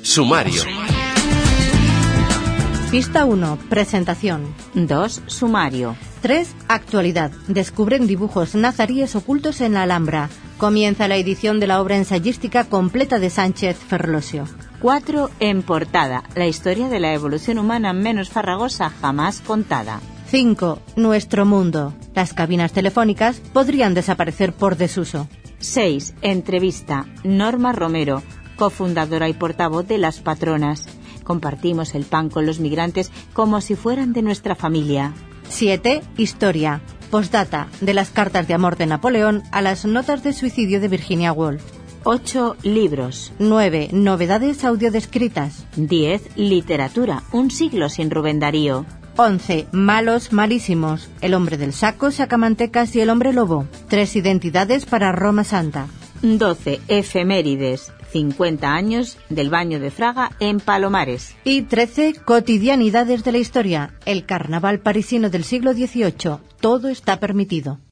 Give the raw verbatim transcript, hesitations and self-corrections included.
Sumario. Pista uno. Presentación. dos. Sumario. tres. Actualidad. Descubren dibujos nazaríes ocultos en la Alhambra. Comienza la edición de la obra ensayística completa de Sánchez Ferlosio. cuatro. En portada. La historia de la evolución humana menos farragosa jamás contada. cinco. Nuestro mundo. Las cabinas telefónicas podrían desaparecer por desuso. seis. Entrevista. Norma Romero, cofundadora y portavoz de Las Patronas. Compartimos el pan con los migrantes como si fueran de nuestra familia. siete. Historia. Postdata. De las cartas de amor de Napoleón a las notas de suicidio de Virginia Woolf. ocho. Libros. nueve. Novedades audiodescritas. diez. Literatura. Un siglo sin Rubén Darío. once. Malos malísimos. El hombre del saco, sacamantecas y el hombre lobo. Tres identidades para Roma Santa. doce. Efemérides. cincuenta años del baño de Fraga en Palomares. Y trece. Cotidianidades de la historia. El carnaval parisino del siglo dieciocho. Todo está permitido.